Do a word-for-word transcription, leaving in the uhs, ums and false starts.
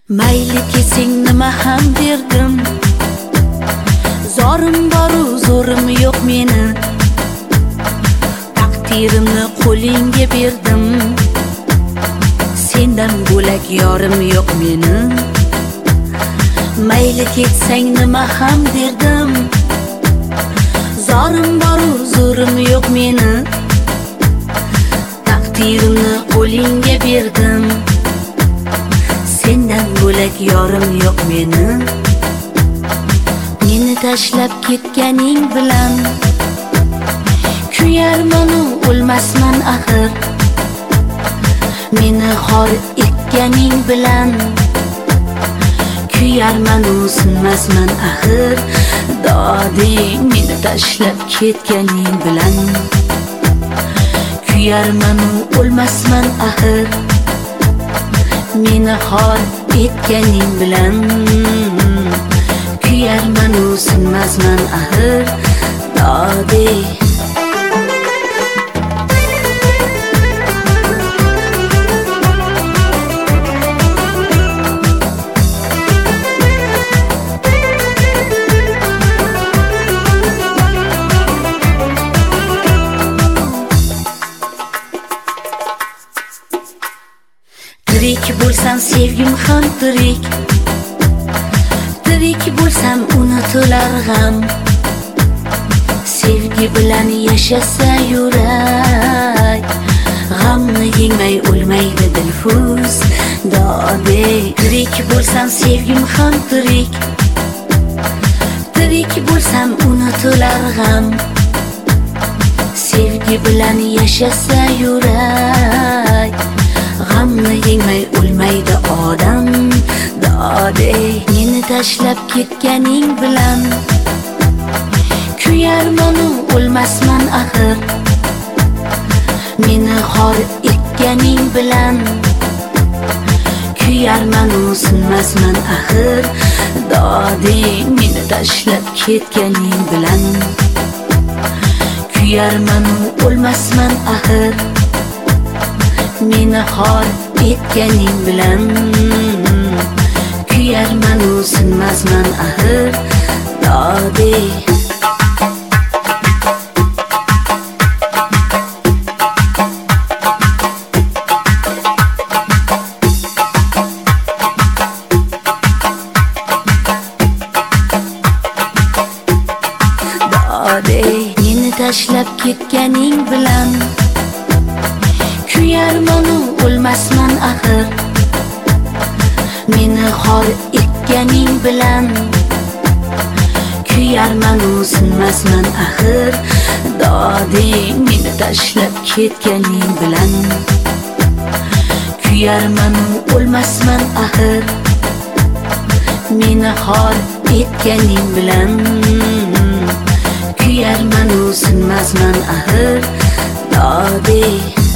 Mayli kesing nima ham derdim, zorim boru zo'rim yo'q meni. Taqdirimni qo'lingga berdim, sendan bo'lak yorim yo'q meni. Mayli ketsang nima ham derdim, zorim boru zo'rim yo'q meni. Taqdirimni qo'lingga berdim, sendan bo'lak yorim yo'q meni. Meni tashlab ketganing bilan kuyarman-u o'lmasman axir. Meni xor etganing bilan kuyarman-u sinmasman axir. Doding meni tashlab ketganing bilan kuyarman-u o'lmasman axir. Meni xor etganing bilan kuyarman-u sinmasman axir. Dodi tirik bo'lsam sevgim ham tirik, tirik bo'lsam unutilar g'am. Sevgi bilan yashasa yurak, g'amni yengmay o'lmaydi dilfuz. Dodi tirik bo'lsam sevgim ham tirik, tirik bo'lsam unutilar g'am. Sevgi bilan yashasa yurak, g'amni yengmay o'lmaydi odam. Dodi meni tashlab ketganing bilan kuyarman-u o'lmasman axir. Meni xor etganing bilan kuyarman-u sinmasman axir. Dodi meni tashlab ketganing bilan kuyarman-u o'lmasman axir. Meni xor etganing bilan kuyarman-u sinmasman axir. Dodi Dodi meni tashlab ketganing bilan kuyarman-u o'lmasman axir. Meni xor etganing bilan kuyarman-u sinmasman axir. Dodi meni tashlab ketganing bilan kuyarman-u o'lmasman axir. Meni xor etganing bilan kuyarman-u sinmasman axir. Dodi